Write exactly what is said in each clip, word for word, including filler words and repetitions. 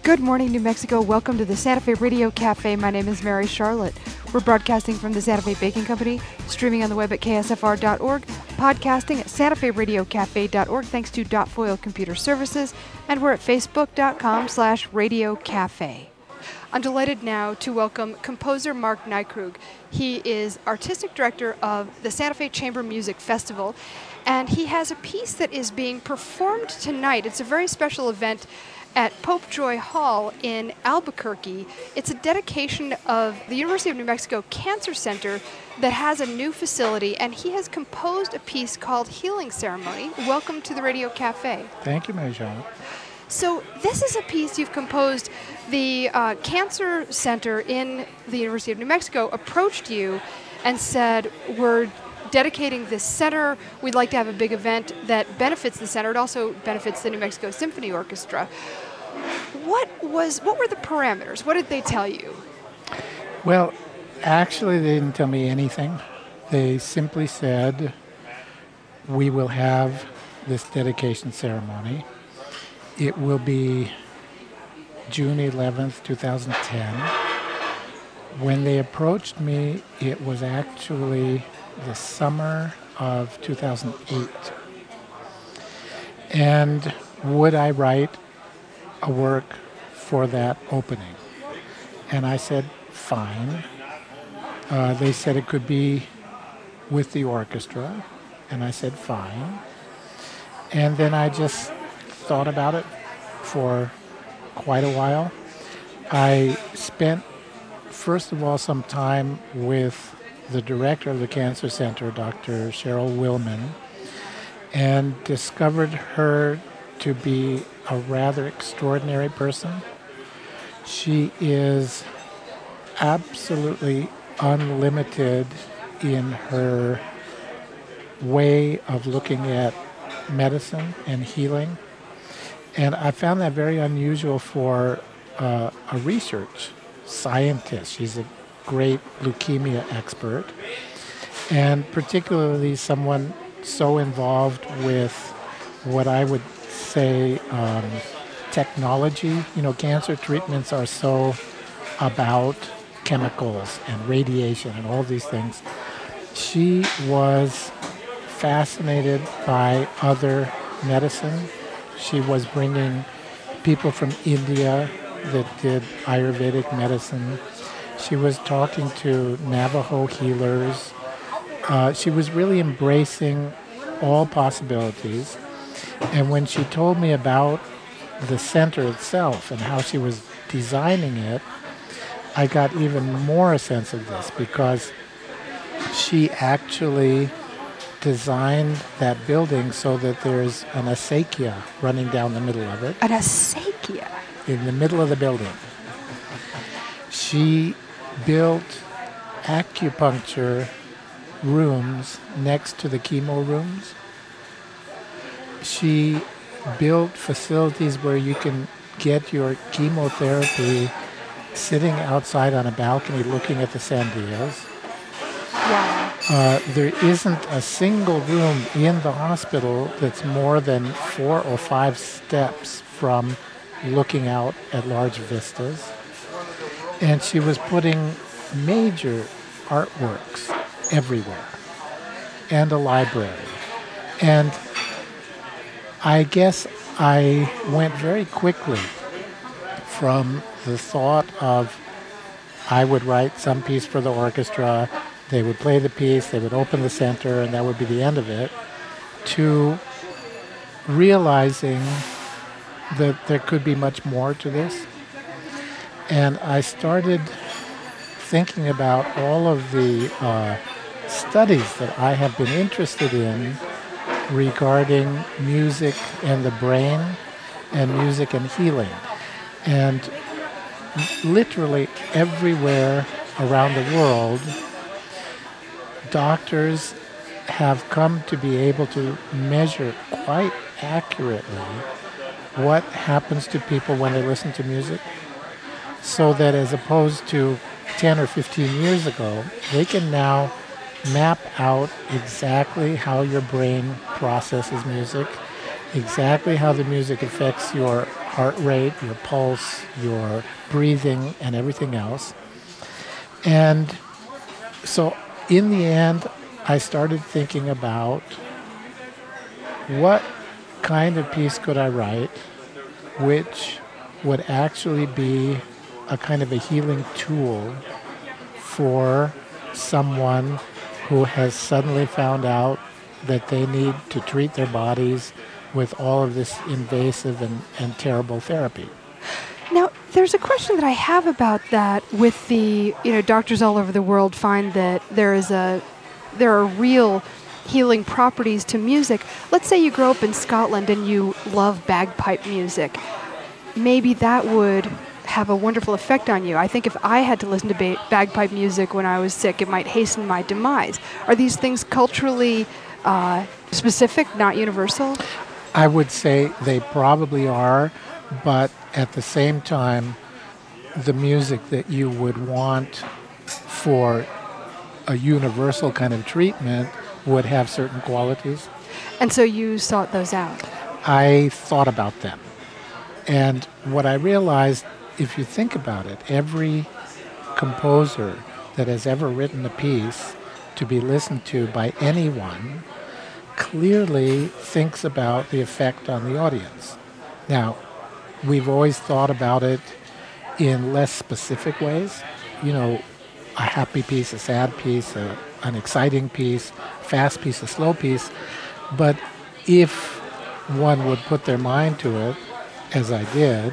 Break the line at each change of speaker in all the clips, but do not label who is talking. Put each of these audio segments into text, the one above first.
Good morning, New Mexico. Welcome to the Santa Fe Radio Cafe. My name is Mary Charlotte. We're broadcasting from the Santa Fe Baking Company, streaming on the web at K S F R dot org, podcasting at Santa Fe Radio Cafe dot org thanks to Dot Foil Computer Services, and we're at Facebook dot com slash Radio Cafe. I'm delighted now to welcome composer Mark Nykrug. He is artistic director of the Santa Fe Chamber Music Festival, and he has a piece that is being performed tonight. It's a very special event at Pope Joy Hall in Albuquerque. It's a dedication of the University of New Mexico Cancer Center that has a new facility, and he has composed a piece called Healing Ceremony. Welcome to the Radio Cafe.
Thank you, Mary Charlotte.
So this is a piece you've composed. The uh, Cancer Center in the University of New Mexico approached you and said, we're dedicating this center. We'd like to have a big event that benefits the center. It also benefits the New Mexico Symphony Orchestra. What was? What were the parameters? What did they tell you?
Well, actually, they didn't tell me anything. They simply said, we will have this dedication ceremony. It will be June eleventh, twenty ten. When they approached me, it was actually the summer of two thousand eight. And would I write a work for that opening? And I said, fine. Uh, they said it could be with the orchestra, and I said, fine. And then I just thought about it for quite a while. I spent, first of all, some time with the director of the Cancer Center, Doctor Cheryl Willman, and discovered her to be a rather extraordinary person. She is absolutely unlimited in her way of looking at medicine and healing. And I found that very unusual for uh, a research scientist. She's a great leukemia expert, and particularly someone so involved with what I would say um, technology. You know, cancer treatments are so about chemicals and radiation and all these things. She was fascinated by other medicine. She was bringing people from India that did Ayurvedic medicine. She was talking to Navajo healers. Uh, she was really embracing all possibilities. And when she told me about the center itself and how she was designing it, I got even more a sense of this, because she actually designed that building so that there's an acequia running down the middle of it.
An acequia?
In the middle of the building. She built acupuncture rooms next to the chemo rooms. She built facilities where you can get your chemotherapy sitting outside on a balcony looking at the Sandias.
Wow.
Uh, there isn't a single room in the hospital that's more than four or five steps from looking out at large vistas. And she was putting major artworks everywhere, and a library. And I guess I went very quickly from the thought of I would write some piece for the orchestra, they would play the piece, they would open the center, and that would be the end of it, to realizing that there could be much more to this. And I started thinking about all of the uh, studies that I have been interested in regarding music and the brain and music and healing. And literally everywhere around the world, doctors have come to be able to measure quite accurately what happens to people when they listen to music, so that as opposed to ten or fifteen years ago, they can now map out exactly how your brain processes music, exactly how the music affects your heart rate, your pulse, your breathing, and everything else. And so in the end, I started thinking about what kind of piece could I write which would actually be a kind of a healing tool for someone who has suddenly found out that they need to treat their bodies with all of this invasive and, and terrible therapy.
Now, there's a question that I have about that with the, you know, doctors all over the world find that there is a, there are real healing properties to music. Let's say you grow up in Scotland and you love bagpipe music. Maybe that would have a wonderful effect on you. I think if I had to listen to ba- bagpipe music when I was sick, it might hasten my demise. Are these things culturally uh, specific, not universal?
I would say they probably are, but at the same time, the music that you would want for a universal kind of treatment would have certain qualities.
And so you sought those out?
I thought about them. And what I realized, if you think about it, every composer that has ever written a piece to be listened to by anyone clearly thinks about the effect on the audience. Now, we've always thought about it in less specific ways. You know, a happy piece, a sad piece, a, an exciting piece, fast piece, a slow piece. But if one would put their mind to it, as I did,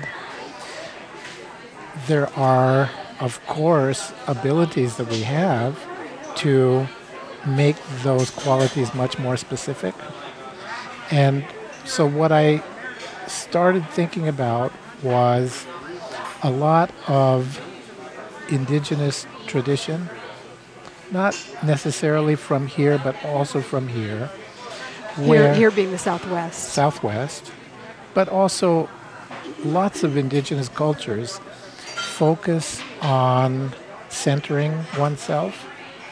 there are, of course, abilities that we have to make those qualities much more specific. And so what I started thinking about was a lot of indigenous tradition, not necessarily from here, but also from here.
Here, here being the Southwest.
Southwest, but also lots of indigenous cultures focus on centering oneself.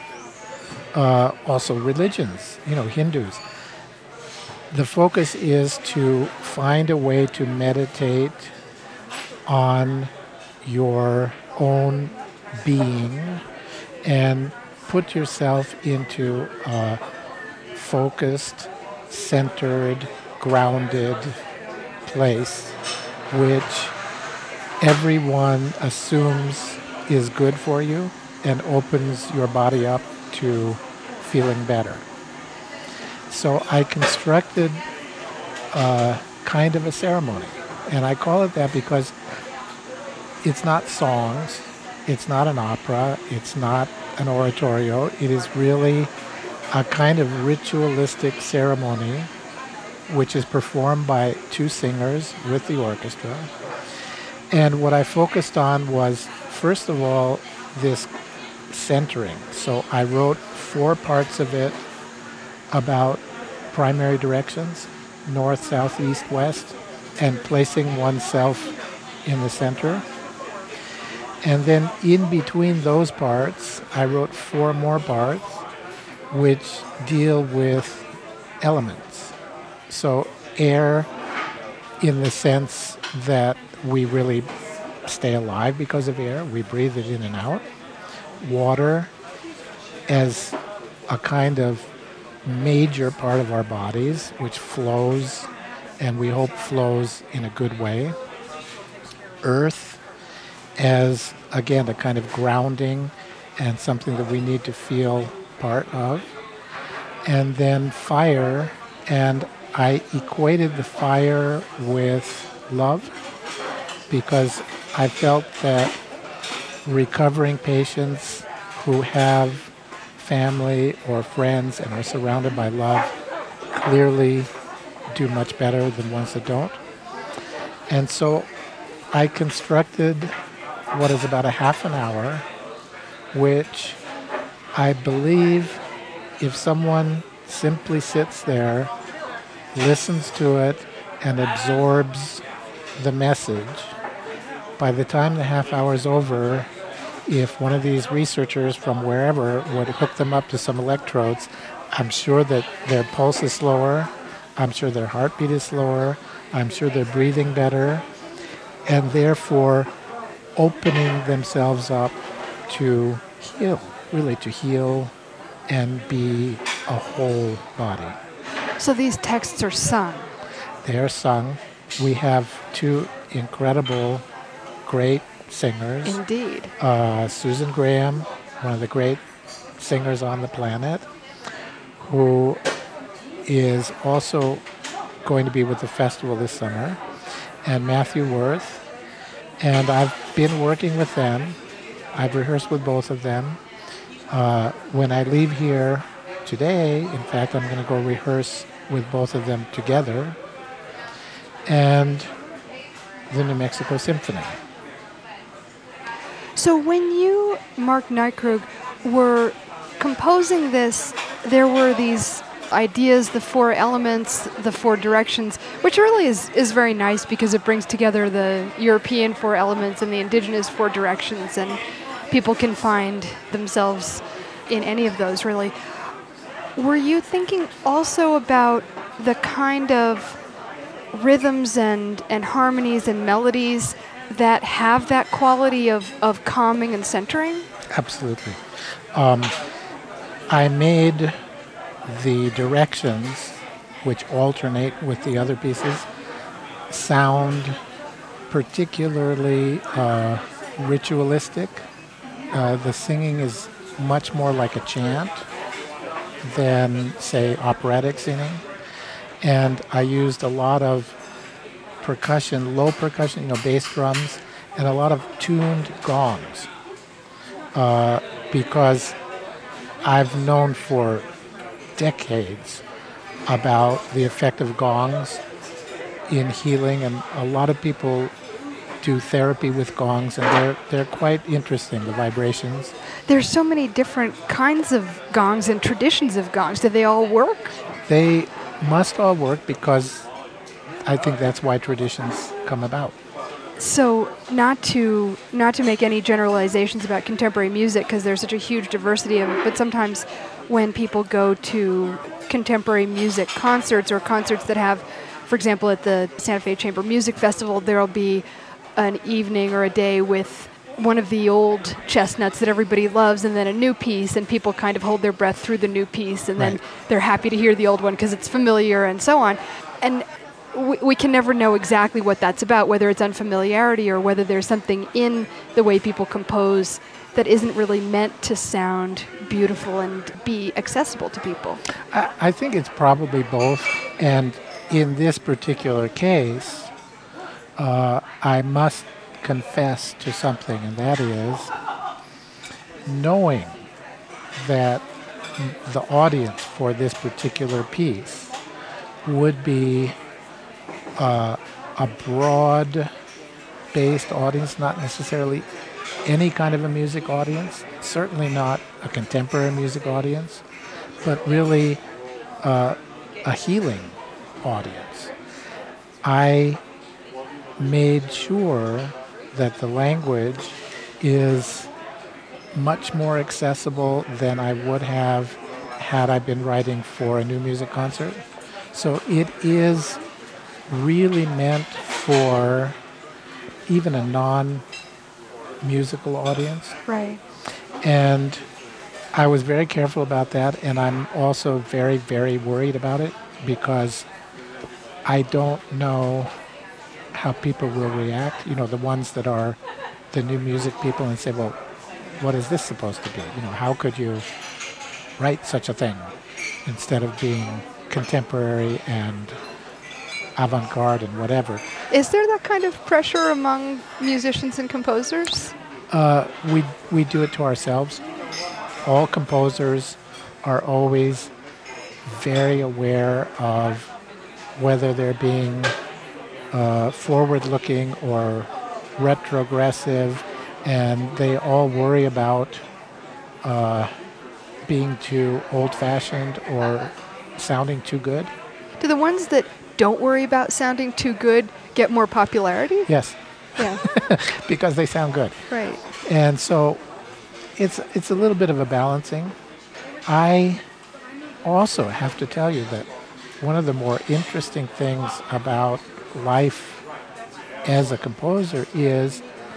Uh, also religions, you know, Hindus. The focus is to find a way to meditate on your own being and put yourself into a focused, centered, grounded place, which everyone assumes is good for you and opens your body up to feeling better. So I constructed a kind of a ceremony, and I call it that because it's not songs, it's not an opera, it's not an oratorio, it is really a kind of ritualistic ceremony which is performed by two singers with the orchestra. And what I focused on was, first of all, this centering. So I wrote four parts of it about primary directions, north, south, east, west, and placing oneself in the center. And then in between those parts, I wrote four more parts which deal with elements. So air, in the sense that we really stay alive because of air, we breathe it in and out. Water as a kind of major part of our bodies, which flows, and we hope flows in a good way. Earth as, again, a kind of grounding and something that we need to feel part of. And then fire, and I equated the fire with love because I felt that recovering patients who have family or friends and are surrounded by love clearly do much better than ones that don't. And so I constructed what is about a half an hour, which I believe if someone simply sits there, listens to it, and absorbs the message, by the time the half hour is over, if one of these researchers from wherever would hook them up to some electrodes, I'm sure that their pulse is slower, I'm sure their heartbeat is slower, I'm sure they're breathing better, and therefore opening themselves up to heal, really to heal and be a whole body.
So these texts are sung.
They are sung. We have two incredible, great singers.
Indeed.
Uh, Susan Graham, one of the great singers on the planet, who is also going to be with the festival this summer, and Matthew Worth. And I've been working with them. I've rehearsed with both of them. Uh, when I leave here today, in fact, I'm going to go rehearse with both of them together, and the New Mexico Symphony.
So when you, Mark Nykrug, were composing this, there were these ideas, the four elements, the four directions, which really is, is very nice because it brings together the European four elements and the indigenous four directions, and people can find themselves in any of those, really. Were you thinking also about the kind of rhythms and, and harmonies and melodies that have that quality of, of calming and centering?
Absolutely. Um, I made the directions, which alternate with the other pieces, sound particularly uh, ritualistic. Uh, the singing is much more like a chant than, say, operatic singing. And I used a lot of percussion, low percussion, you know, bass drums, and a lot of tuned gongs. Uh, because I've known for decades about the effect of gongs in healing, and a lot of people do therapy with gongs, and they're they're quite interesting, the vibrations.
There's so many different kinds of gongs and traditions of gongs. Do they all work?
They must all work because I think that's why traditions come about.
So not to not to make any generalizations about contemporary music, because there's such a huge diversity of it, but sometimes when people go to contemporary music concerts or concerts that have, for example, at the Santa Fe Chamber Music Festival, there'll be an evening or a day with one of the old chestnuts that everybody loves, and then a new piece, and people kind of hold their breath through the new piece, and
right.
then they're happy to hear the old one because it's familiar and so on. And we, we can never know exactly what that's about, whether it's unfamiliarity or whether there's something in the way people compose that isn't really meant to sound beautiful and be accessible to people.
I, I think it's probably both, and in this particular case, uh, I must confess to something, and that is knowing that the audience for this particular piece would be uh, a broad-based audience, not necessarily any kind of a music audience, certainly not a contemporary music audience, but really uh, a healing audience. I made sure that the language is much more accessible than I would have had I been writing for a new music concert. So it is really meant for even a non-musical audience.
Right.
And I was very careful about that, and I'm also very, very worried about it because I don't know how people will react, you know, the ones that are the new music people, and say, well, what is this supposed to be? You know, how could you write such a thing instead of being contemporary and avant-garde and whatever?
Is there that kind of pressure among musicians and composers?
Uh, we we do it to ourselves. All composers are always very aware of whether they're being uh, forward-looking or retrogressive, and they all worry about uh, being too old-fashioned or sounding too good.
Do the ones that don't worry about sounding too good get more popularity?
Yes.
Yeah.
Because they sound good.
Right.
And so it's it's a little bit of a balancing. I also have to tell you that one of the more interesting things about life as a composer is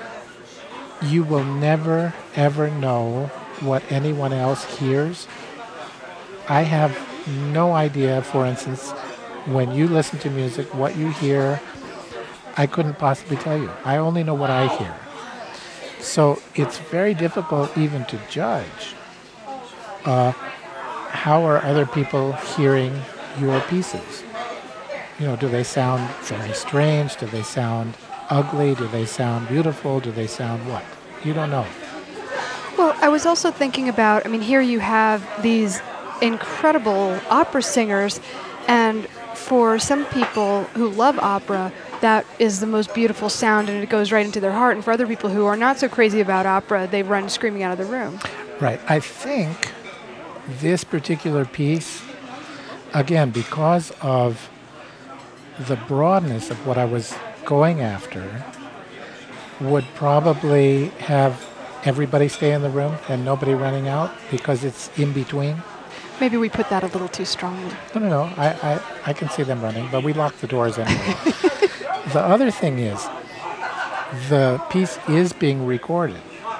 you will never, ever know what anyone else hears. I have no idea, for instance, when you listen to music, what you hear, I couldn't possibly tell you. I only know what I hear. So it's very difficult even to judge uh, how are other people hearing your pieces. You know, do they sound very strange? Do they sound ugly? Do they sound beautiful? Do they sound what? You don't know.
Well, I was also thinking about, I mean, here you have these incredible opera singers, and for some people who love opera, that is the most beautiful sound and it goes right into their heart. And for other people who are not so crazy about opera, they run screaming out of the room.
Right. I think this particular piece, again, because of the broadness of what I was going after, would probably have everybody stay in the room and nobody running out because it's in between.
Maybe we put that a little too strongly.
No, no, no. I, I, I can see them running, but we lock the doors anyway. The other thing is, the piece is being recorded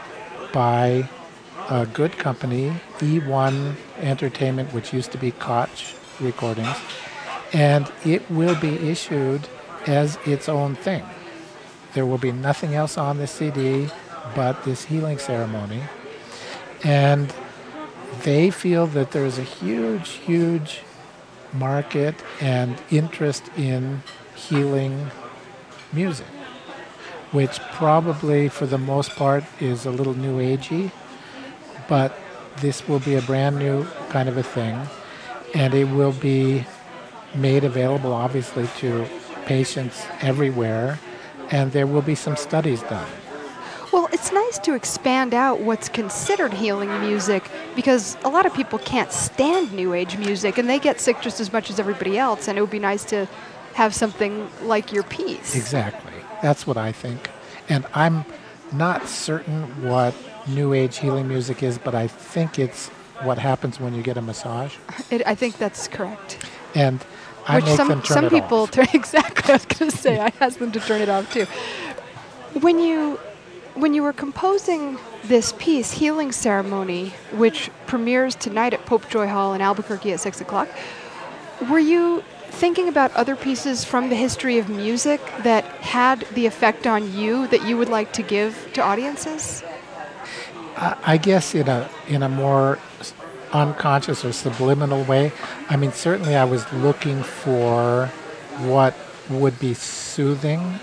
by a good company, E one Entertainment, which used to be Koch Recordings, and it will be issued as its own thing. There will be nothing else on the C D but this healing ceremony. And they feel that there's a huge, huge market and interest in healing music, which probably for the most part is a little new agey, but this will be a brand new kind of a thing, and it will be made available obviously to patients everywhere, and there will be some studies done.
Well, it's nice to expand out what's considered healing music, because a lot of people can't stand New Age music, and they get sick just as much as everybody else, and it would be nice to have something like your piece.
Exactly. That's what I think. And I'm not certain what New Age healing music is, but I think it's what happens when you get a massage.
It, I think that's correct.
And I
Which
make
some,
them turn
some
it
people
off.
Turn, exactly, I was going to say, I asked them to turn it off too. When you when you were composing this piece, Healing Ceremony, which premieres tonight at Pope Joy Hall in Albuquerque at six o'clock, were you thinking about other pieces from the history of music that had the effect on you that you would like to give to audiences?
I, I guess in a in a more unconscious or subliminal way. I mean, certainly I was looking for what would be soothing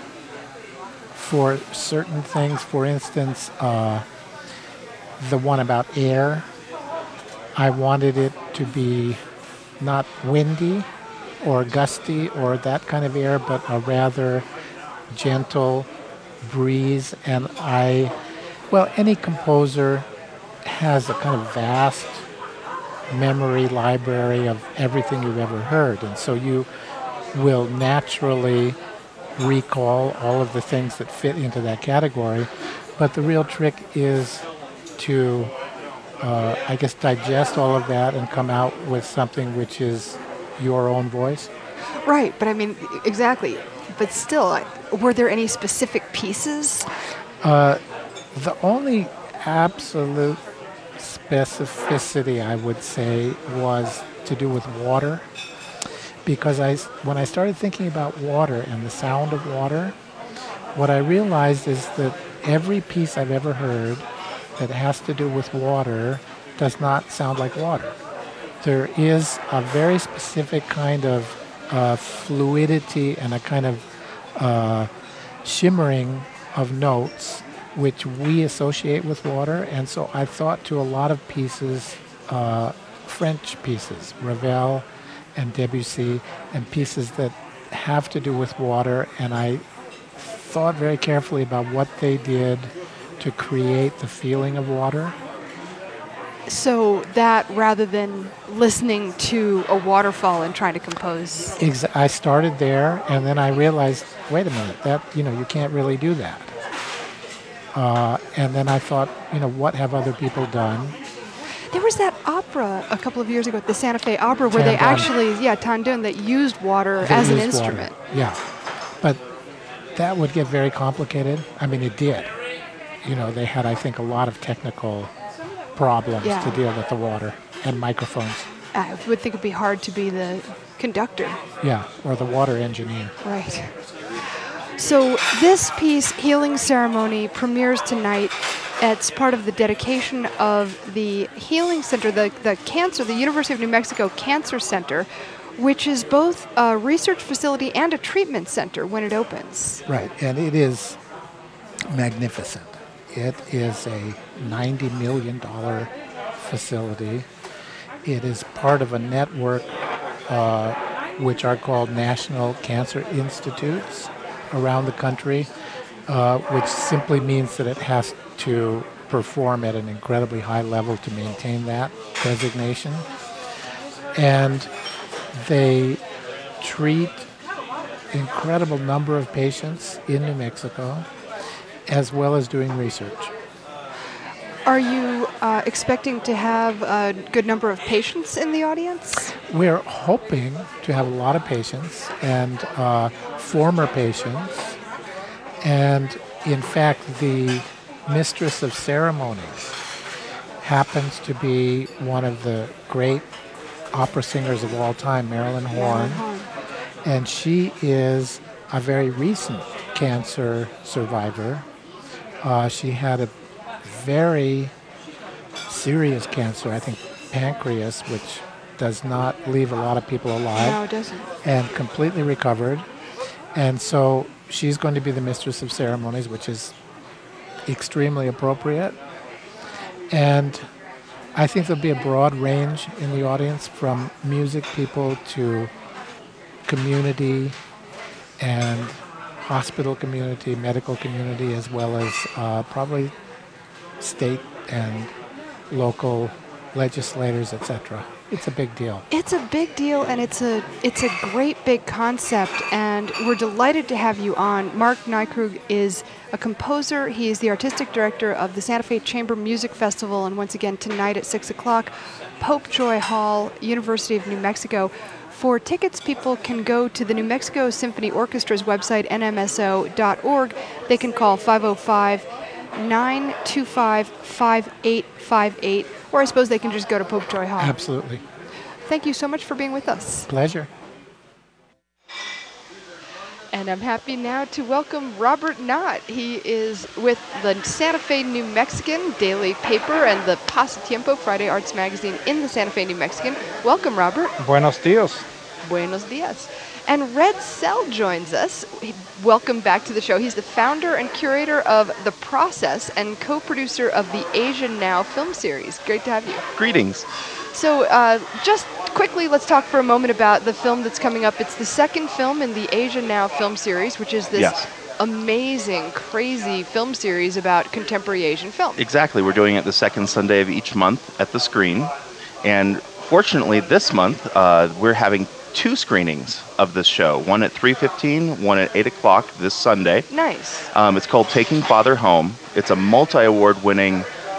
for certain things. For instance, uh, the one about air, I wanted it to be not windy or gusty or that kind of air, but a rather gentle breeze. And I, well, any composer has a kind of vast memory library of everything you've ever heard. And so you will naturally recall all of the things that fit into that category. But the real trick is to, uh, I guess, digest all of that and come out with something which is your own voice.
Right, but I mean, exactly. But still, were there any specific pieces?
Uh, the only absolute specificity, I would say, was to do with water. Because I, when I started thinking about water and the sound of water, what I realized is that every piece I've ever heard that has to do with water does not sound like water. There is a very specific kind of uh, fluidity and a kind of uh, shimmering of notes which we associate with water. And so I thought to a lot of pieces, uh, French pieces, Ravel and Debussy, and pieces that have to do with water, and I thought very carefully about what they did to create the feeling of water.
So that rather than listening to a waterfall and trying to compose.
Ex- I started there, and then I realized, wait a minute, that, you know, you can't really do that. Uh, and then I thought, you know, what have other people done?
There was that opera a couple of years ago at the Santa Fe Opera where
Tandem.
they actually, yeah, Tandem, that used water
They
as an
used
instrument.
water. Yeah. But that would get very complicated. I mean, it did. You know, they had, I think, a lot of technical problems
Yeah.
to deal with the water and microphones.
I would think it'd be hard to be the conductor.
Yeah, or the water engineer.
Right. So this piece, Healing Ceremony, premieres tonight. It's part of the dedication of the Healing Center, the, the cancer, the University of New Mexico Cancer Center, which is both a research facility and a treatment center when it opens.
Right, and it is magnificent. It is a ninety million dollars facility. It is part of a network uh, which are called National Cancer Institutes around the country, uh, which simply means that it has to perform at an incredibly high level to maintain that designation. And they treat incredible number of patients in New Mexico, as well as doing research.
Are you uh, expecting to have a good number of patients in the audience?
We're hoping to have a lot of patients and uh, former patients. And in fact, the mistress of ceremonies happens to be one of the great opera singers of all time, Marilyn Horne. And she is a very recent cancer survivor. Uh, she had a very serious cancer, I think pancreas, which does not leave a lot of people alive.
No, it doesn't.
And completely recovered. And so she's going to be the mistress of ceremonies, which is extremely appropriate. And I think there'll be a broad range in the audience, from music people to community and hospital community, medical community, as well as uh, probably state and local legislators, et cetera. It's a big deal.
It's a big deal, and it's a it's a great big concept, and we're delighted to have you on. Mark Nykrug is a composer. He is the artistic director of the Santa Fe Chamber Music Festival, and once again tonight at six o'clock, Popejoy Hall, University of New Mexico. For tickets, people can go to the New Mexico Symphony Orchestra's website, N M S O dot org. They can call five oh five, nine two five, five eight five eight, or I suppose they can just go to Popejoy Hall.
Absolutely.
Thank you so much for being with us.
Pleasure.
And I'm happy now to welcome Robert Knott. He is with the Santa Fe New Mexican daily paper and the Pasatiempo Friday Arts magazine in the Santa Fe New Mexican. Welcome, Robert.
Buenos dias.
Buenos dias. And Red Sell joins us. Welcome back to the show. He's the founder and curator of The Process and co-producer of the Asia Now film series. Great to have you.
Greetings.
So uh, just quickly, let's talk for a moment about the film that's coming up. It's the second film in the Asia Now film series, which is this
Yes.
amazing, crazy film series about contemporary Asian film.
Exactly. We're doing it the second Sunday of each month at the Screen. And fortunately, this month, uh, we're having two screenings of this show, one at three fifteen, one at eight o'clock this Sunday.
Nice.
Um, it's called Taking Father Home. It's a multi-award winning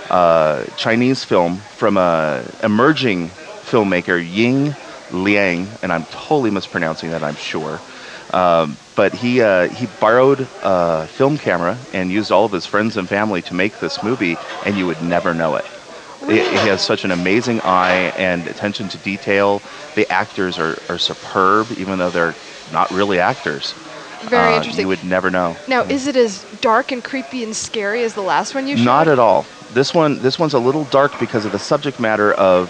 uh, Chinese film from a emerging filmmaker, Ying Liang, and I'm totally mispronouncing that, I'm sure. Um, but he uh, he borrowed a film camera and used all of his friends and family to make this movie, and you would never know it. He has such an amazing eye and attention to detail. The actors are, are superb, even though they're not really actors.
Very
Uh,
interesting.
You would never know.
Now, is it as dark and creepy and scary as the last one you showed?
Not at all. This one, this one's a little dark because of the subject matter of,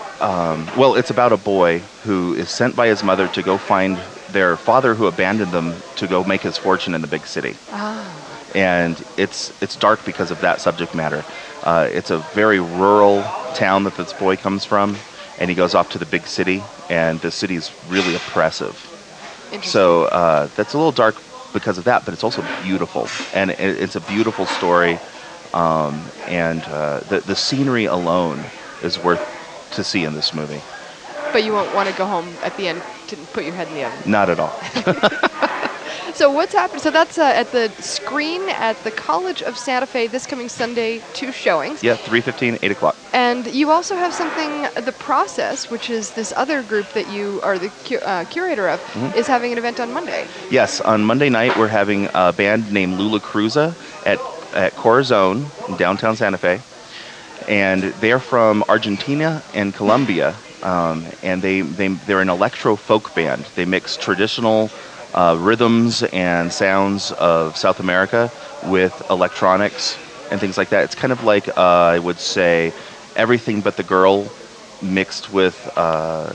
um, well, it's about a boy who is sent by his mother to go find their father who abandoned them to go make his fortune in the big city.
Ah.
And it's it's dark because of that subject matter. Uh, it's a very rural town that this boy comes from, and he goes off to the big city, and the city's really oppressive.
Interesting.
So uh, that's a little dark because of that, but it's also beautiful, and it, it's a beautiful story, um, and uh, the the scenery alone is worth to see in this movie.
But you won't want to go home at the end to put your head in the oven.
Not at all.
So what's happening? So that's uh, at the screen at the College of Santa Fe this coming Sunday, two showings.
Yeah, three fifteen, eight o'clock.
And you also have something, The Process, which is this other group that you are the cu- uh, curator of, mm-hmm. is having an event on Monday.
Yes, on Monday night we're having a band named Lula Cruza at, at Corazon in downtown Santa Fe. And they're from Argentina and Colombia. Um, and they, they, they're an electro folk band. They mix traditional uh, rhythms and sounds of South America with electronics and things like that. It's kind of like, uh, I would say, Everything But the Girl mixed with uh,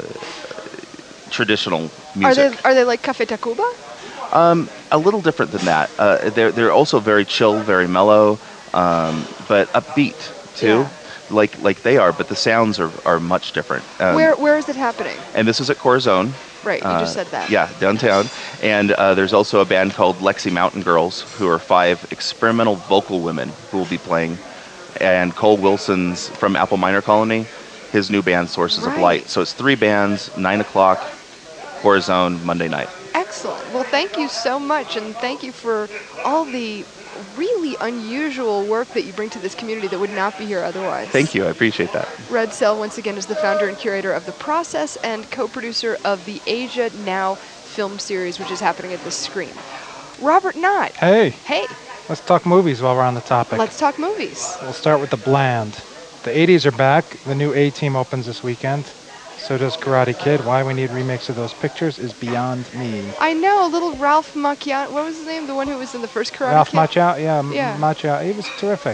traditional music.
Are they, are they like Café Tacuba?
Um, a little different than that. Uh, they're, they're also very chill, very mellow, um, but upbeat, too. Yeah. Like like they are, but the sounds are, are much different. Um,
where where is it happening?
And this is at Corazon.
Right, you
uh,
just said that.
Yeah, downtown. And uh, there's also a band called Lexi Mountain Girls, who are five experimental vocal women who will be playing. And Cole Wilson's from Apple Minor Colony, his new band, Sources
right.
of Light. So it's three bands, nine o'clock, Corazon, Monday night.
Excellent. Well, thank you so much, and thank you for all the really unusual work that you bring to this community that would not be here otherwise.
Thank you. I appreciate that.
Red Cell, once again, is the founder and curator of The Process and co-producer of the Asia Now film series, which is happening at the Screen. Robert Knott.
Hey.
Hey.
Let's talk movies while we're on the topic.
Let's talk movies.
We'll start with the bland. The eighties are back. The new A-Team opens this weekend. So does Karate Kid. Why we need remakes of those pictures is beyond me.
I know, little Ralph Macchio. What was his name? The one who was in the first Karate
Ralph
Kid?
Ralph Macchio, yeah,
yeah.
Macchio. He was terrific.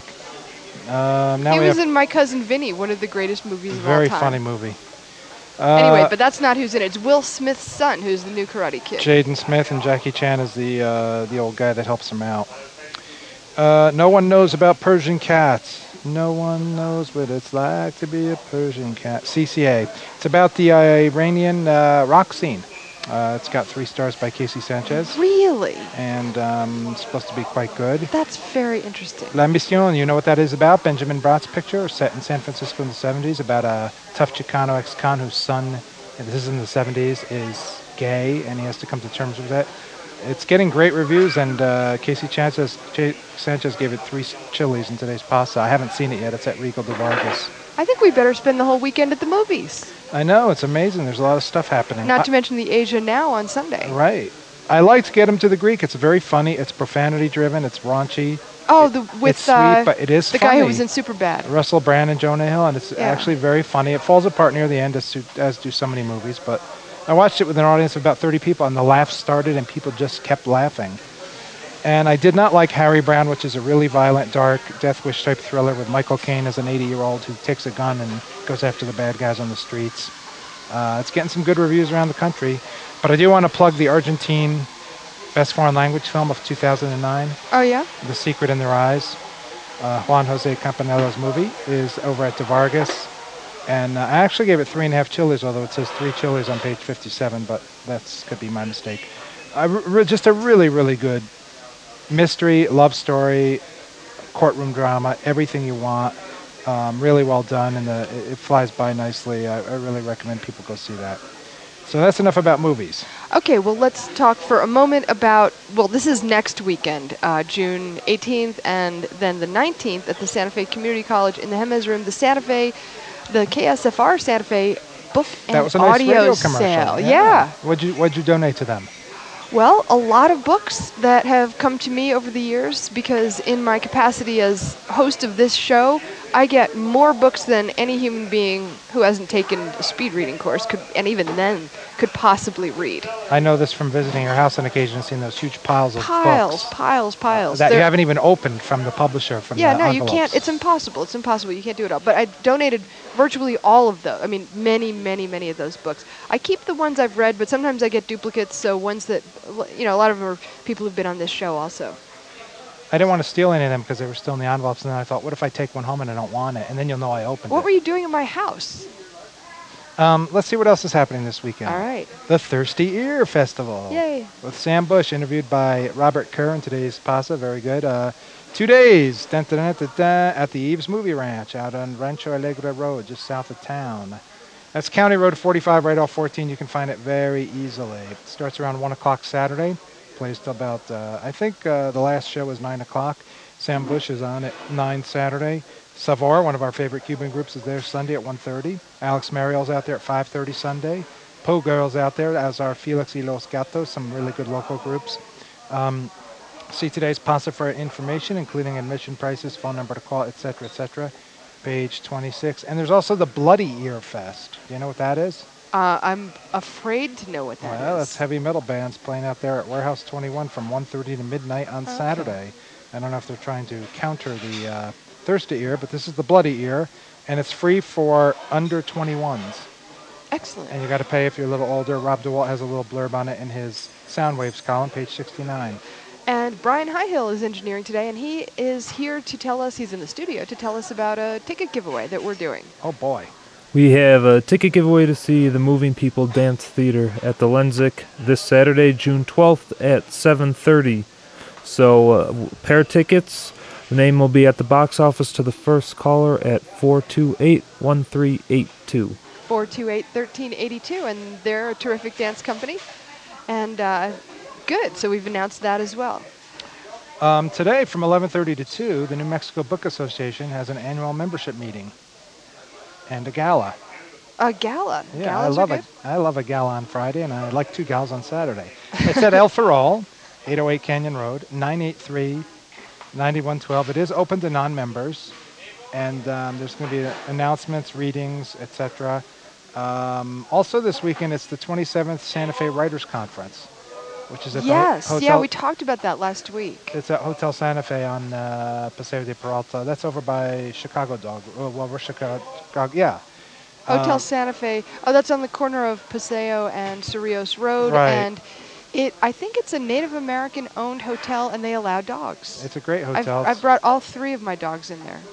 Um, now
he
we
was
have
in My Cousin Vinny, one of the greatest movies of all
very
time.
funny movie. Uh,
anyway, but that's not who's in it. It's Will Smith's son who's the new Karate Kid.
Jaden Smith, and Jackie Chan is the uh, the old guy that helps him out. Uh, no one knows about Persian cats. No one knows what it's like to be a Persian cat. C C A. It's about the uh, Iranian uh, rock scene. Uh, it's got three stars by Casey Sanchez.
Really?
And um, it's supposed to be quite good.
That's very interesting.
La Mission, you know what that is about? Benjamin Bratt's picture, set in San Francisco in the seventies, about a tough Chicano ex-con whose son, and this is in the seventies, is gay, and he has to come to terms with it. It's getting great reviews, and uh, Casey Sanchez, Ch- Sanchez gave it three chilies in today's pasta. I haven't seen it yet. It's at Regal de Vargas.
I think we better spend the whole weekend at the movies.
I know. It's amazing. There's a lot of stuff happening.
Not
I,
to mention the Asia Now on Sunday.
Right. I like to get him to the Greek. It's very funny. It's profanity-driven. It's raunchy.
Oh, the, with
it's sweet,
uh,
but it is
the
funny.
guy who was in Superbad.
Russell Brand and Jonah Hill, and it's
yeah.
actually very funny. It falls apart near the end, as, as do so many movies, but I watched it with an audience of about thirty people, and the laughs started, and people just kept laughing. And I did not like Harry Brown, which is a really violent, dark, Death Wish type thriller with Michael Caine as an eighty-year-old who takes a gun and goes after the bad guys on the streets. Uh, it's getting some good reviews around the country, but I do want to plug the Argentine Best Foreign Language film of two thousand nine.
Oh, yeah?
The Secret in Their Eyes. Uh, Juan Jose Campanella's movie is over at De Vargas. And uh, I actually gave it three and a half chilies, although it says three chilies on page fifty-seven, but that could be my mistake. Uh, re- just a really, really good mystery, love story, courtroom drama, everything you want. Um, really well done, and the, it, it flies by nicely. I, I really recommend people go see that. So that's enough about movies.
Okay, well, let's talk for a moment about, well, this is next weekend, uh, June eighteenth, and then the nineteenth at the Santa Fe Community College in the Jemez Room, the Santa Fe, the K S F R Santa Fe book and
that was a nice
audio
radio
sale.
commercial.
Yeah.
yeah. What'd you What'd you donate to them?
Well, a lot of books that have come to me over the years, because in my capacity as host of this show, I get more books than any human being who hasn't taken a speed reading course could, and even then, could possibly read.
I know this from visiting your house on occasion and seeing those huge piles of
piles,
books.
Piles, piles, piles.
That
They're,
you haven't even opened from the publisher, from
yeah,
the
no,
envelopes.
you can't. It's impossible. It's impossible. You can't do it all. But I donated virtually all of those. I mean, many, many, many of those books. I keep the ones I've read, but sometimes I get duplicates, so ones that, you know, a lot of them are people who've been on this show also.
I didn't want to steal any of them because they were still in the envelopes, and then I thought, what if I take one home and I don't want it? And then you'll know I opened
what
it.
What were you doing in my house?
Um, let's see what else is happening this weekend.
All right.
The Thirsty Ear Festival.
Yay.
With Sam Bush, interviewed by Robert Kerr in today's Pasa. Very good. Uh, two days dun, dun, dun, dun, dun, at the Eves Movie Ranch out on Rancho Alegre Road, just south of town. That's County Road forty-five, right off fourteen. You can find it very easily. It starts around one o'clock Saturday. plays till about, uh, I think uh, the last show was nine o'clock. Sam Bush is on at nine Saturday. Savor, one of our favorite Cuban groups, is there Sunday at one thirty. Alex Mariel's out there at five thirty Sunday. Poe Girl's out there, as are Felix y Los Gatos, some really good local groups. Um, see today's Pasa for information, including admission prices, phone number to call, et cetera, et cetera. Page twenty-six. And there's also the Bloody Ear Fest. Do you know what that is?
Uh, I'm afraid to know what that
well,
is.
that's heavy metal bands playing out there at Warehouse twenty-one from one thirty to midnight on
Okay.
Saturday. I don't know if they're trying to counter the uh, Thirsty Ear, but this is the Bloody Ear, and it's free for under twenty-ones.
Excellent.
And you got to pay if you're a little older. Rob DeWalt has a little blurb on it in his Soundwaves column, page sixty-nine.
And Brian Highhill is engineering today, and he is here to tell us, he's in the studio, to tell us about a ticket giveaway that we're doing.
Oh, boy.
We have a ticket giveaway to see the Moving People Dance Theater at the Lenzik this Saturday, June twelfth at seven thirty. So, uh, pair tickets. The name will be at the box office to the first caller at four two eight, one three eight two.
four two eight, one three eight two, and they're a terrific dance company. And uh, good, so we've announced that as well.
Um, today, from eleven thirty to two, the New Mexico Book Association has an annual membership meeting and a gala.
A gala.
Yeah,
Galas
I love
are
a,
good?
I love a gala on Friday, and I like two galas on Saturday. It's at El Ferrol, eight oh eight Canyon Road, nine eight three, nine one one two. It is open to non-members, and um, there's going to be announcements, readings, et cetera. Um, also this weekend, it's the twenty-seventh Santa Fe Writers Conference, which is at
Yes,
the ho-
yeah,
hotel.
we talked about that last week.
It's at Hotel Santa Fe on uh, Paseo de Peralta. That's over by Chicago Dog. Oh, well, we're Chicago. Yeah.
Hotel
Um,
Santa Fe. Oh, that's on the corner of Paseo and Cerrillos Road.
Right.
And it, I think it's a Native American-owned hotel, and they allow dogs.
It's a great
I've,
hotel.
I've brought all three of my dogs in there.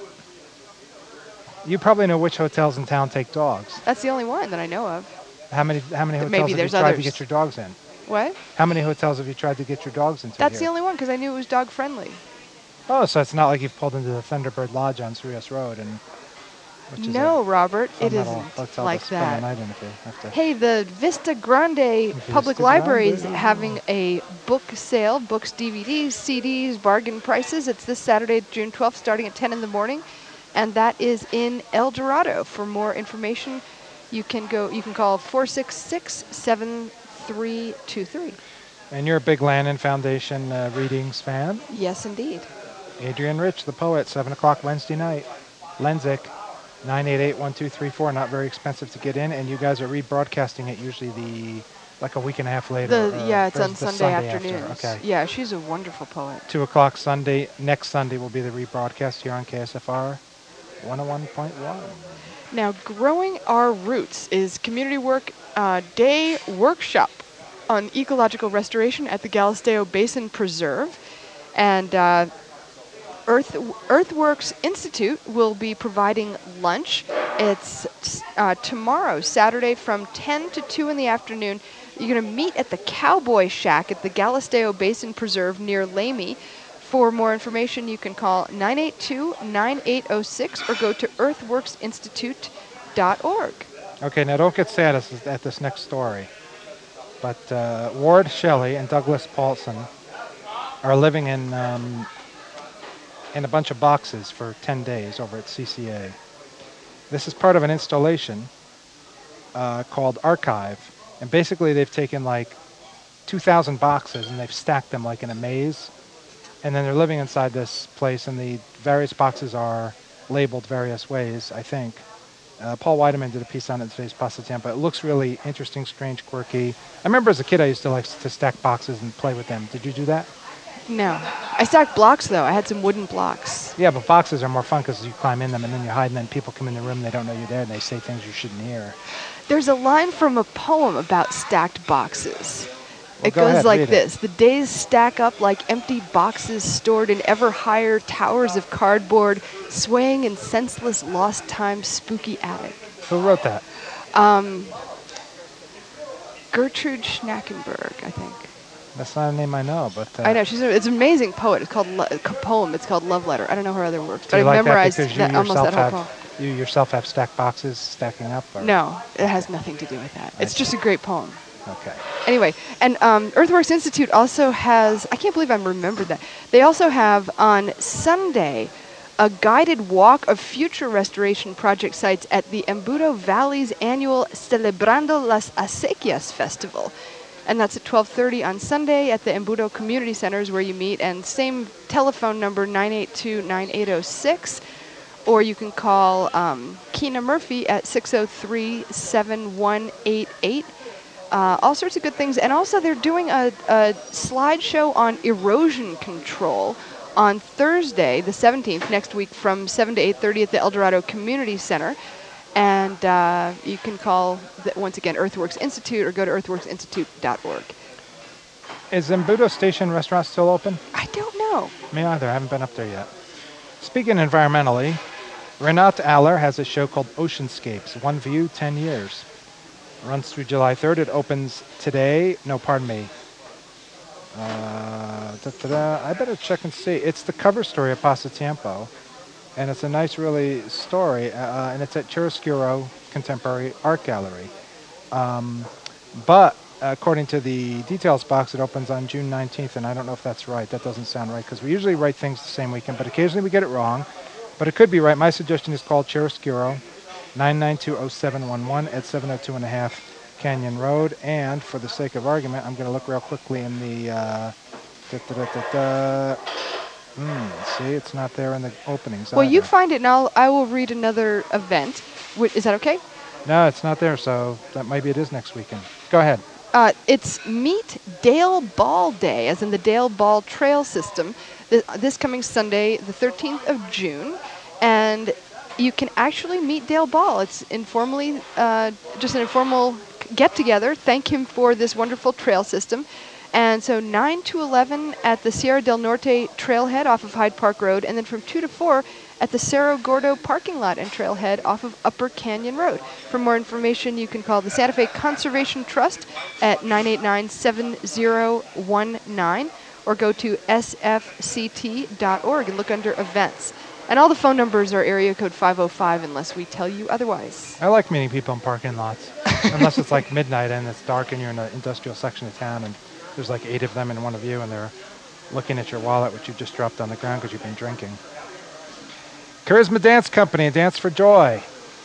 You probably know which hotels in town take dogs.
That's the only one that I know of.
How many how many
Maybe
hotels have
there's
you tried to
others.
get your dogs in?
What?
How many hotels have you tried to get your dogs into
That's the
here?
only one, because I knew it was dog-friendly.
Oh, so it's not like you've pulled into the Thunderbird Lodge on Cerrillos Road, and which is
No,
a
Robert,
fun
it
little
isn't
hotel
like
to spend the
that.
night in if you have to.
Hey, the Vista Grande Public
Vista
Library is
Grande.
having a book sale, books, D V Ds, C Ds, bargain prices. It's this Saturday, June twelfth, starting at ten in the morning, and that is in El Dorado. For more information, you can go. You can call four six six, seven three two three.
And you're a big Lannan Foundation uh, readings fan.
Yes, indeed.
Adrian Rich, the poet, seven o'clock Wednesday night. Lenzik, nine eight eight, one two three four. Not very expensive to get in, and you guys are rebroadcasting it usually the like a week and a half later.
The
or-
yeah, it's
or
on
the
Sunday,
Sunday
afternoons.
After. Okay.
Yeah, she's a wonderful poet.
Two o'clock Sunday. Next Sunday will be the rebroadcast here on K S F R one oh one point one.
Now, Growing Our Roots is community work uh, day workshop on ecological restoration at the Galisteo Basin Preserve. And uh, Earth, Earthworks Institute will be providing lunch. It's uh, tomorrow, Saturday, from ten to two in the afternoon. You're going to meet at the Cowboy Shack at the Galisteo Basin Preserve near Lamy. For more information, you can call nine eight two, nine eight zero six or go to earthworks institute dot org.
Okay, now don't get sad at at this next story. But uh, Ward Shelley and Douglas Paulson are living in um, in a bunch of boxes for ten days over at C C A. This is part of an installation uh, called Archive. And basically they've taken like two thousand boxes and they've stacked them like in a maze. And then they're living inside this place, and the various boxes are labeled various ways, I think. Uh, Paul Weideman did a piece on it in today's Pasta Tampa. It looks really interesting, strange, quirky. I remember as a kid I used to like to stack boxes and play with them. Did you do that?
No. I stacked blocks, though. I had some wooden blocks.
Yeah, but boxes are more fun because you climb in them and then you hide, and then people come in the room, they don't know you're there, and they say things you shouldn't hear.
There's a line from a poem about stacked boxes.
Well,
It
go
goes
ahead,
like
read it.
this. The days stack up like empty boxes stored in ever higher towers of cardboard, swaying in senseless lost time's spooky attic.
Who wrote that?
Um, Gertrude Schnackenberg, I think.
That's not a name I know, but... Uh,
I know, she's a, it's an amazing poet. It's called lo- a poem. It's called Love Letter. I don't know her other works,
do
but
you
I
like that
memorized
because you
that, almost
yourself
that whole
have,
poem.
you yourself have stacked boxes stacking up? Or?
No, it has nothing to do with that.
I
It's just a great poem.
Okay.
Anyway, and um, Earthworks Institute also has, I can't believe I remembered that. They also have on Sunday a guided walk of future restoration project sites at the Embudo Valley's annual Celebrando las Acequias Festival. And that's at twelve thirty on Sunday at the Embudo Community Centers where you meet. And same telephone number, nine eight two, nine eight zero six. Or you can call um, Keena Murphy at six oh three, seven one eight eight. Uh, all sorts of good things. And also they're doing a, a slideshow on erosion control on Thursday, the seventeenth, next week from seven to eight thirty at the El Dorado Community Center. And uh, you can call, the, once again, Earthworks Institute or go to earthworks institute dot org.
Is Embudo Station Restaurant still open?
I don't know.
Me either. I haven't been up there yet. Speaking environmentally, Renat Aller has a show called Oceanscapes, One View, ten years. Runs through July third. It opens today. No, pardon me. Uh, da-da-da. I better check and see. It's the cover story of Pasatiempo, and it's a nice, really story, uh, and it's at Chiaroscuro Contemporary Art Gallery. Um, but according to the details box, it opens on June nineteenth, and I don't know if that's right. That doesn't sound right, because we usually write things the same weekend, but occasionally we get it wrong. But it could be right. My suggestion is called Chiaroscuro, nine nine two oh seven one one at seven oh two and a half Canyon Road. And for the sake of argument, I'm going to look real quickly in the... Uh, da, da, da, da, da. Mm, see, it's not there in the openings.
Well,
either.
you find it, and I'll, I will read another event. Wait, is that okay?
No, it's not there, so that maybe it is next weekend. Go ahead.
Uh, it's Meet Dale Ball Day, as in the Dale Ball Trail System, th- this coming Sunday, the thirteenth of June. And you can actually meet Dale Ball. It's informally, uh, just an informal get-together. Thank him for this wonderful trail system. And so nine to eleven at the Sierra del Norte trailhead off of Hyde Park Road, and then from two to four at the Cerro Gordo parking lot and trailhead off of Upper Canyon Road. For more information, you can call the Santa Fe Conservation Trust at nine eight nine, seven oh one nine or go to s f c t dot org and look under events. And all the phone numbers are area code five oh five unless we tell you otherwise.
I like meeting people in parking lots, unless it's like midnight and it's dark and you're in an industrial section of town and there's like eight of them in one of you and they're looking at your wallet, which you just dropped on the ground because you've been drinking. Charisma Dance Company, Dance for Joy.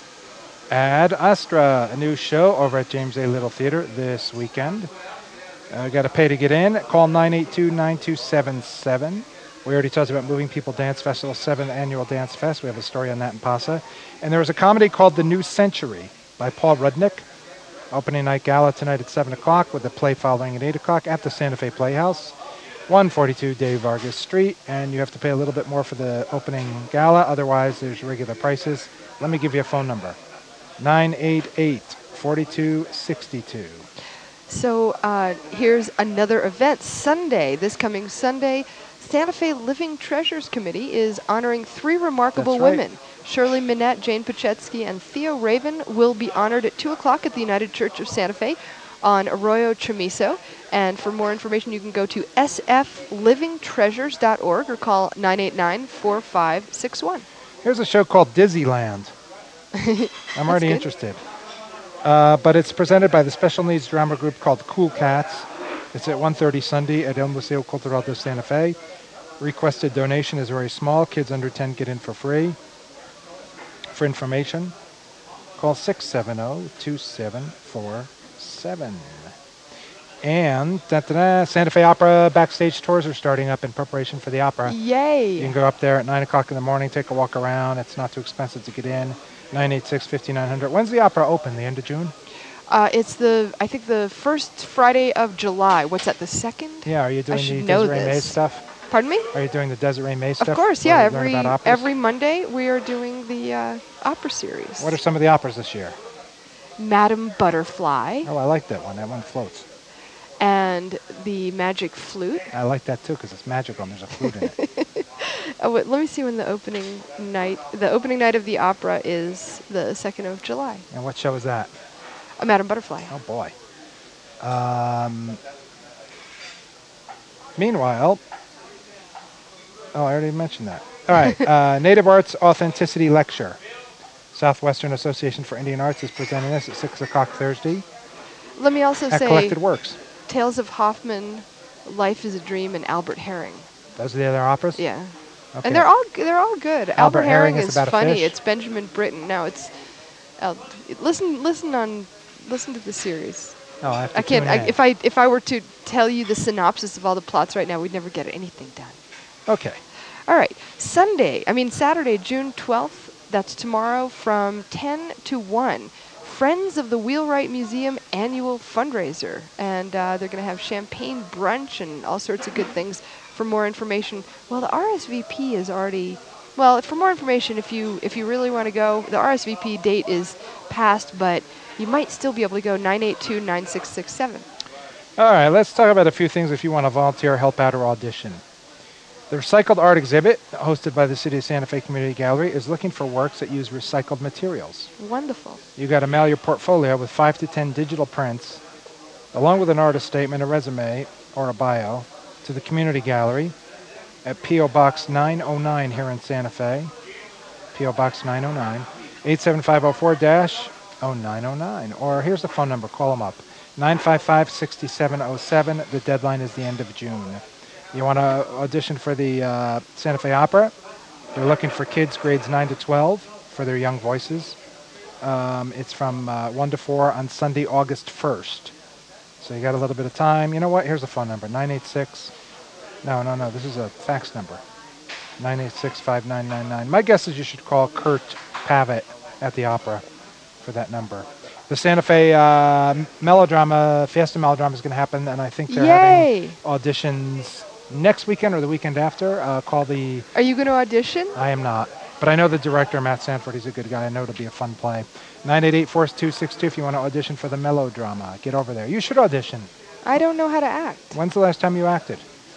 Ad Astra, a new show over at James A. Little Theater this weekend. Uh, got to pay to get in. Call nine eight two, nine two seven seven. We already talked about Moving People Dance Festival, seventh Annual Dance Fest. We have a story on that in Pasa. And there was a comedy called The New Century by Paul Rudnick. Opening night gala tonight at seven o'clock with the play following at eight o'clock at the Santa Fe Playhouse, one forty-two Dave Vargas Street. And you have to pay a little bit more for the opening gala. Otherwise, there's regular prices. Let me give you a phone number, nine eight eight, four two six two.
So uh, here's another event. Sunday, this coming Sunday, Santa Fe Living Treasures Committee is honoring three remarkable
That's right.
women. Shirley Minette, Jane Pachetsky, and Theo Raven will be honored at two o'clock at the United Church of Santa Fe on Arroyo Chamizo. And for more information, you can go to s f living treasures dot org or call nine eight nine, four five six one.
Here's a show called Disneyland. I'm already
good.
interested. Uh, but it's presented by the special needs drama group called Cool Cats. It's at one thirty Sunday at El Museo Cultural de Santa Fe. Requested donation is very small. Kids under ten get in for free. For information, call six seven zero, two seven four seven. And da-da-da, Santa Fe Opera backstage tours are starting up in preparation for the opera.
Yay!
You can go up there at nine o'clock in the morning, take a walk around. It's not too expensive to get in. nine eight six, five nine zero zero. When's the opera open? The end of June?
Uh, it's the, I think, the first Friday of July. What's that, the second?
Yeah, are you
I
doing
should
the
know
Desiree Mays
this.
stuff?
Pardon me?
Are you doing the Desiree Mays stuff?
Of course,
where
yeah.
we learn
Every
about operas?
every Monday we are doing the uh, opera series.
What are some of the operas this year?
Madame Butterfly
Oh, I like that one. That one floats.
and the Magic Flute.
I like that too because it's magical and there's a flute in it.
Oh, wait, let me see when the opening night. The opening night of the opera is the second of July.
And what show is that?
A Madame Butterfly.
Oh boy. Um, meanwhile, oh, I already mentioned that. All right, uh, Native Arts Authenticity Lecture. Southwestern Association for Indian Arts is presenting this at six o'clock Thursday.
Let me also
at
say
Collected Works.
Tales of Hoffman, Life is a Dream, and Albert Herring.
Those are the other operas?
Yeah.
Okay.
And they're all g- they're all good. Albert,
Albert
Herring,
Herring is
is
about a
funny.
fish?
It's Benjamin Britten. No, it's uh, listen listen on listen to the series.
Oh, I have to
I can't.
tune
I,
in.
if I if I were to tell you the synopsis of all the plots right now, we'd never get anything done.
Okay.
All right. Sunday, I mean Saturday, June twelfth, that's tomorrow from ten to one. Friends of the Wheelwright Museum annual fundraiser. And uh, they're going to have champagne brunch and all sorts of good things. For more information, well, the R S V P is already, well, for more information, if you if you really want to go, the R S V P date is passed, but you might still be able to go nine eight two, nine six six seven.
All right, let's talk about a few things if you want to volunteer, help out, or audition. The Recycled Art exhibit, hosted by the City of Santa Fe Community Gallery, is looking for works that use recycled materials.
Wonderful.
You got to mail your portfolio with five to ten digital prints, along with an artist statement, a resume, or a bio, to the Community Gallery at P O Box nine oh nine here in Santa Fe. P O Box nine oh nine, eight seven five oh four oh nine oh nine. Or here's the phone number. Call them up. nine five five, six seven oh seven. The deadline is the end of June. You want to audition for the uh, Santa Fe Opera? They're looking for kids grades nine to twelve for their young voices. Um, it's from uh, one to four on Sunday, August first. So you got a little bit of time. You know what? Here's the phone number, nine eight six. No, no, no. This is a fax number, nine eight six, five nine nine nine. My guess is you should call Kurt Pavitt at the Opera for that number. The Santa Fe uh, Melodrama, Fiesta Melodrama is going to happen, and I think they're
Yay!
having auditions next weekend or the weekend after. Uh, call the...
Are you going to audition?
I am not. But I know the director, Matt Sanford. He's a good guy. I know it'll be a fun play. nine eight eight, four two six two if you want to audition for the Melodrama. Get over there. You should audition.
I don't know how to act.
When's the last time you acted?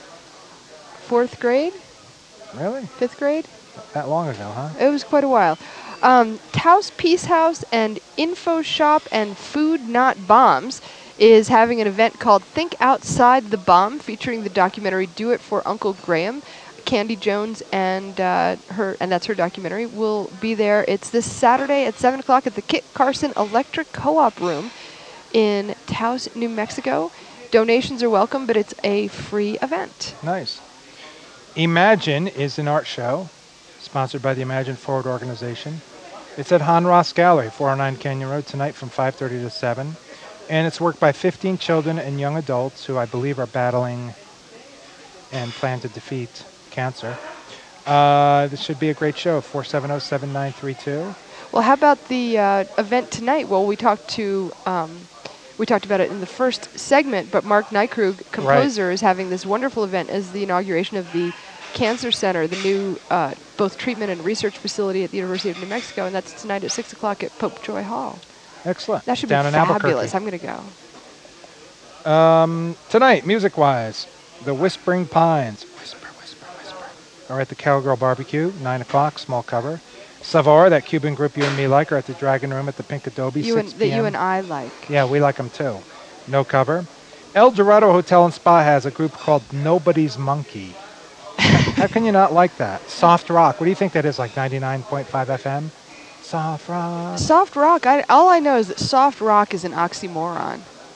Fourth grade?
Really?
Fifth grade?
That long ago, huh?
It was quite a while. Um, Taos Peace House and Info Shop and Food Not Bombs is having an event called Think Outside the Bomb, featuring the documentary Do It for Uncle Graham. Candy Jones and uh, her, and that's her documentary, will be there. It's this Saturday at seven o'clock at the Kit Carson Electric Co-op Room in Taos, New Mexico. Donations are welcome, but it's a free event.
Nice. Imagine is an art show sponsored by the Imagine Forward organization. It's at Han Ross Gallery, four oh nine Canyon Road, tonight from five thirty to seven. And it's work by fifteen children and young adults who I believe are battling and plan to defeat cancer. Uh, this should be a great show, four seven zero, seven nine three two.
Well, how about the uh, event tonight? Well, we talked to... Um, We talked about it in the first segment, but Mark Nykrug, composer, right, is having this wonderful event as the inauguration of the Cancer Center, the new uh, both treatment and research facility at the University of New Mexico, and that's tonight at six o'clock at Pope Joy Hall.
Excellent.
That should
Down
be
in
fabulous.
Albuquerque.
I'm going to go.
Um, tonight, music-wise, the Whispering Pines, whisper, whisper, whisper, are at the Cowgirl Barbecue, nine o'clock, small cover. Savar, that Cuban group you and me like, are at the Dragon Room at the Pink Adobe,
you
six
and,
p.m.
That you and I like.
Yeah, we like them too. No cover. El Dorado Hotel and Spa has a group called Nobody's Monkey. How can you not like that? Soft rock. What do you think that is, like ninety-nine point five F M? Soft rock.
Soft rock. I, all I know is that soft rock is an oxymoron.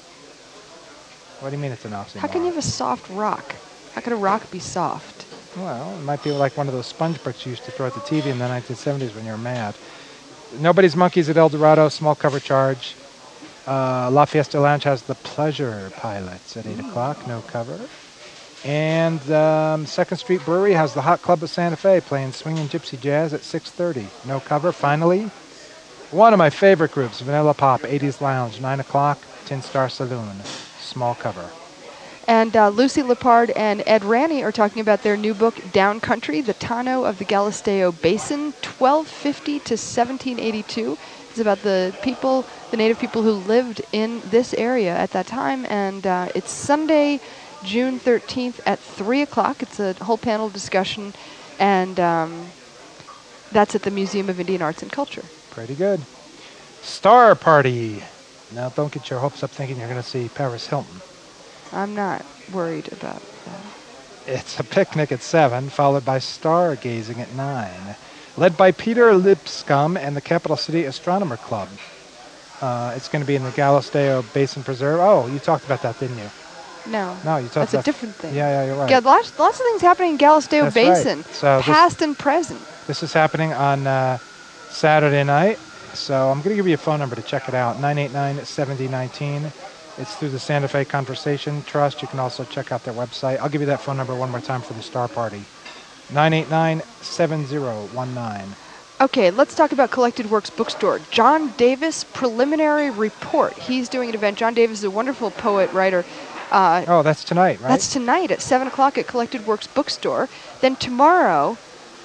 What do you mean it's an oxymoron?
How can you have a soft rock? How can a rock be soft?
Well, it might be like one of those sponge bricks you used to throw at the T V in the nineteen seventies when you were mad. Nobody's Monkeys at El Dorado, small cover charge. Uh, La Fiesta Lounge has the Pleasure Pilots at eight o'clock, no cover. And um, Second Street Brewery has the Hot Club of Santa Fe playing swinging gypsy jazz at six thirty, no cover. Finally, one of my favorite groups, Vanilla Pop, eighties Lounge, nine o'clock, Tin Star Saloon, small cover.
And uh, Lucy Lepard and Ed Ranney are talking about their new book, Down Country, the Tano of the Galisteo Basin, twelve fifty to seventeen eighty-two. It's about the people, the native people who lived in this area at that time. And uh, it's Sunday, June thirteenth at three o'clock. It's a whole panel discussion. And um, that's at the Museum of Indian Arts and Culture.
Pretty good. Star Party. Now, don't get your hopes up thinking you're going to see Paris Hilton.
I'm not worried about that.
It's a picnic at seven, followed by stargazing at nine. Led by Peter Lipscomb and the Capital City Astronomer Club. Uh, it's going to be in the Galisteo Basin Preserve. Oh, you talked about that, didn't you?
No.
No, you talked
That's
about
a different thing.
Yeah, yeah, you're right.
Yeah, lots, lots of things happening in Galisteo
That's right.
Basin,
So this-
past and present.
This is happening on uh, Saturday night, so I'm going to give you a phone number to check it out, nine eight nine, seven zero one nine. It's through the Santa Fe Conversation Trust. You can also check out their website. I'll give you that phone number one more time for the Star Party, nine eight nine, seven zero one nine.
Okay, let's talk about Collected Works Bookstore. John Davis Preliminary Report. He's doing an event. John Davis is a wonderful poet, writer. Uh,
Oh, that's tonight, right?
That's tonight at seven o'clock at Collected Works Bookstore. Then tomorrow,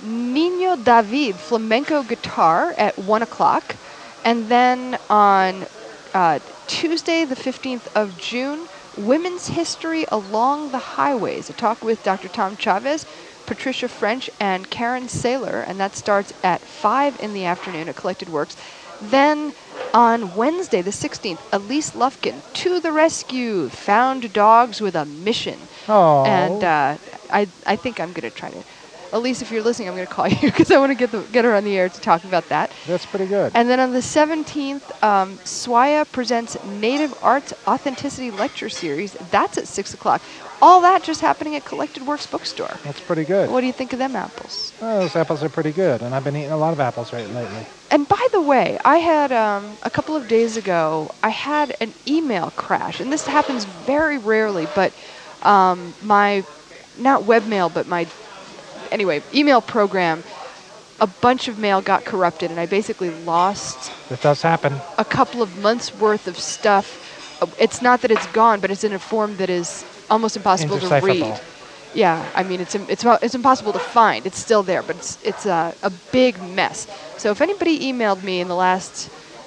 Nino David Flamenco Guitar at one o'clock. And then on uh, Tuesday, the fifteenth of June, Women's History Along the Highways. A talk with Doctor Tom Chavez, Patricia French, and Karen Saylor. And that starts at five in the afternoon at Collected Works. Then on Wednesday, the sixteenth, Elise Lufkin, To the Rescue, Found Dogs with a Mission.
Oh.
And uh, I, I think I'm going to try to... Elise, if you're listening, I'm going to call you because I want to get the, get her on the air to talk about that.
That's pretty good.
And then on the seventeenth, um, Swaya presents Native Arts Authenticity Lecture Series. That's at six o'clock. All that just happening at Collected Works Bookstore.
That's pretty good.
What do you think of them apples?
Oh, those apples are pretty good, and I've been eating a lot of apples right lately.
And by the way, I had, um, a couple of days ago, I had an email crash. And this happens very rarely, but um, my, not webmail, but my, anyway, email program, a bunch of mail got corrupted, and I basically lost
That does happen.
a couple of months' worth of stuff. Uh, It's not that it's gone, but it's in a form that is almost impossible to read.
Indecipherable.
Yeah, I mean, it's im- it's mo- it's impossible to find. It's still there, but it's it's a, a big mess. So if anybody emailed me in the last,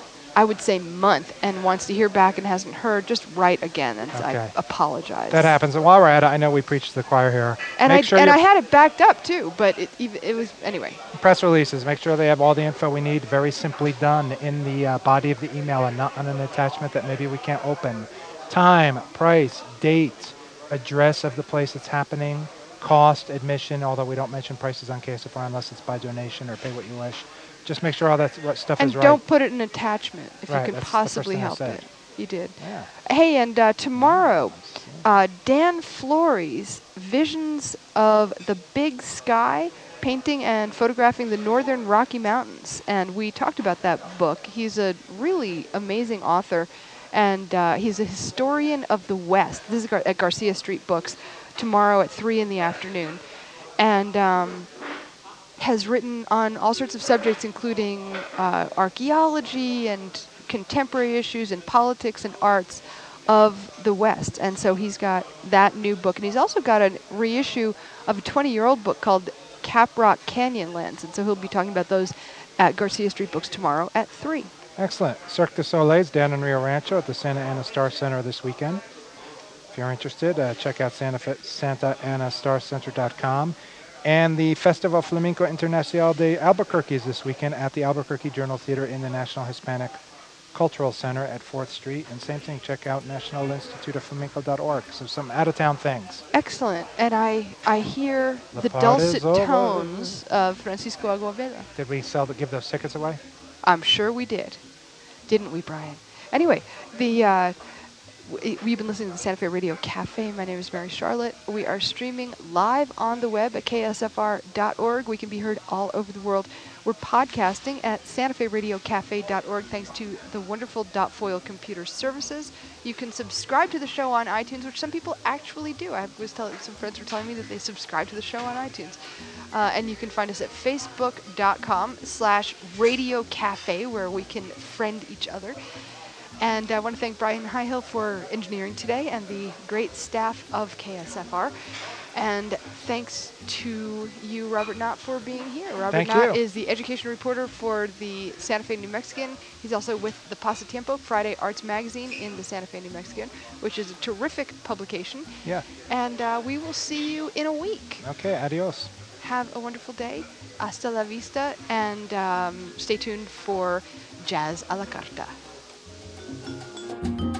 I would say, month and wants to hear back and hasn't heard, just write again, and I
Okay.
apologize.
That happens. And while we're at it, I know we preach to the choir here.
And
make
I
sure
and
your
I had it backed up too, but it even it was anyway.
press releases, make sure they have all the info we need, very simply done in the uh, body of the email and not on an attachment that maybe we can't open. Time, price, date, address of the place it's happening, cost, admission, although we don't mention prices on K S F R unless it's by donation or pay what you wish. Just make sure all that what stuff
And
is right.
don't put it in attachment if
Right,
you can
that's the first
possibly
thing I
help
said.
it. You did.
Yeah.
Hey, and uh, tomorrow, uh, Dan Flores, Visions of the Big Sky, painting and photographing the northern Rocky Mountains. And we talked about that book. He's a really amazing author, and uh, he's a historian of the West. This is Gar- at Garcia Street Books, tomorrow at three in the afternoon. And um, has written on all sorts of subjects, including uh, archaeology and contemporary issues and politics and arts of the West. And so he's got that new book. And he's also got a reissue of a twenty-year-old book called Caprock Canyonlands. And so he'll be talking about those at Garcia Street Books tomorrow at three.
Excellent. Cirque du Soleil's down in Rio Rancho at the Santa Ana Star Center this weekend. If you're interested, uh, check out Santa, Fe- Santa Ana Star Center dot com. And the Festival Flamenco Internacional de Albuquerque is this weekend at the Albuquerque Journal Theater in the National Hispanic Cultural Center at fourth Street. And same thing, check out national institute of flamenco dot org. So some out-of-town things.
Excellent. And I, I hear
The
the
part is
dulcet
over.
tones of Francisco Aguavera.
Did we sell the, give those tickets away?
I'm sure we did. Didn't we, Brian? Anyway, the uh, w- we've been listening to the Santa Fe Radio Cafe. My name is Mary Charlotte. We are streaming live on the web at K S F R dot org. We can be heard all over the world. We're podcasting at Santa Fe Radio Cafe dot org thanks to the wonderful Dot Foil Computer Services. You can subscribe to the show on iTunes, which some people actually do. I was telling some friends were telling me that they subscribe to the show on iTunes. Uh, and you can find us at facebook dot com slash radio cafe, where we can friend each other. And I want to thank Brian Highhill for engineering today and the great staff of K S F R. And thanks to you, Robert Knott, for being here. Robert
Thank
Knott
you.
is the education reporter for the Santa Fe New Mexican. He's also with the Pasatiempo, Friday Arts Magazine in the Santa Fe New Mexican, which is a terrific publication.
Yeah.
And uh, we will see you in a week.
Okay, adios.
Have a wonderful day. Hasta la vista. And um, stay tuned for Jazz a la Carta.